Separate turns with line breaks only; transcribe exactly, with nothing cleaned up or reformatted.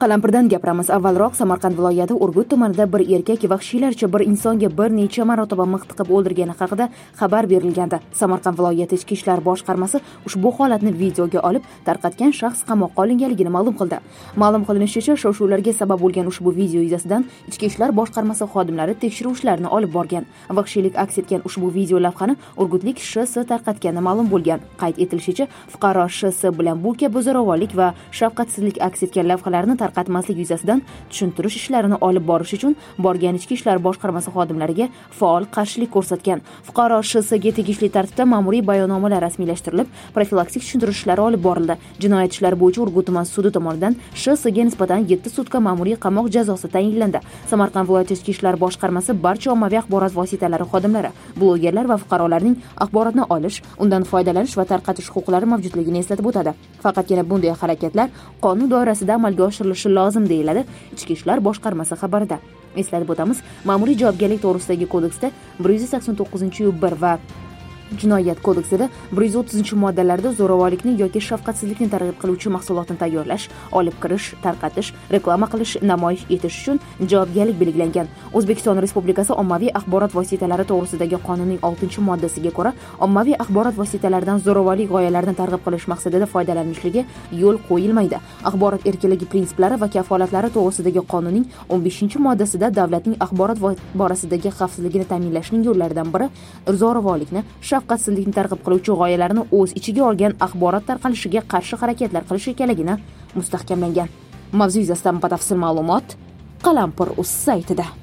Qalampirdan gapiramiz. Avvalroq Samarqand viloyati Urgut tumanida bir erkak vahshiylarcha bir insonga bir necha marotaba mix tiqib o'ldirgani haqida xabar berilgandi. Samarqand viloyati Ichki ishlar boshqarmasi ushbu holatni videoga olib, tarqatgan shaxs qamoqqa olinganligini ma'lum qildi. Ma'lum qilinishicha, shov-shuvlarga sabab bo'lgan ushbu video yuzasidan Ichki ishlar boshqarmasi xodimlari tekshiruv ishlarini olib borgan. Vahshiylik aks etgan ushbu video lavhani urgutlik Sh S tarqatgani ma'lum bo'lgan. Qayd etilishicha, fuqaro Sh S bilan bu kabi zo'ravonlik va shafqatsizlik aks etgan lavhalarni tarqatmaslik yuzasidan tushuntirish ishlarini olib borish uchun borgan Ichki ishlar boshqarmasi xodimlariga faol qarshilik ko'rsatgan. Fuqaro Sh S'ga tegishli tartibda ma'muriy bayonnomalar rasmiylashtirilib, profilaktik tushuntirish ishlari olib borildi. Jinoyat ishlari bo'yicha Urgut tuman sudi tomonidan Sh S'ga nisbatan yetti sutka ma'muriy qamoq jazosi tayinlandi. Samarqand viloyati Ichki ishlar boshqarmasi barcha ommaviy axborot vositalari xodimlari, blogerlar va fuqarolarning axborotni olish, undan foydalanish va tarqatish huquqlari mavjudligini eslatib o'tadi. Faqatgina bunday harakatlar qonun doirasida amalga oshirilishi lozim deyiladi Ichki ishlar boshqarmasi xabarida. Eslatib o'tamiz, ma'muriy javobgarlik to'g'risidagi kodeksda bir yuz sakson to'qqizinchi bir va Jinoyat kodeksida bir yuz o'ttizinchi moddalarda zo'ravonlikni yoki shafqatsizlikni targ'ib qiluvchi mahsulotni tayyorlash, olib kirish, tarqatish, reklama qilish, namoyish etish uchun javobgarlik belgilangan. O'zbekiston Respublikasi ommaviy axborot vositalari to'g'risidagi qonunning oltinchi moddasiga ko'ra, ommaviy axborot vositalaridan zo'ravonlik g'oyalarini targ'ib qilish maqsadida foydalanishligi yo'l qo'yilmaydi. Axborot erkinligi prinsiplari va kafolatlari to'g'risidagi qonunning o'n beshinchi moddasida davlatning axborot borasidagi xavfsizligini ta'minlashning yo'llaridan biri zo'ravonlikni, shafqatsizlikni targ'ib qiluvchi g'oyalarni o'z ichiga olgan axborot tarqalishiga qarshi harakatlar qilish ekanligini mustahkamlangan. Mavzu yuzasidan batafsil ma'lumot Qalampir.uz saytida.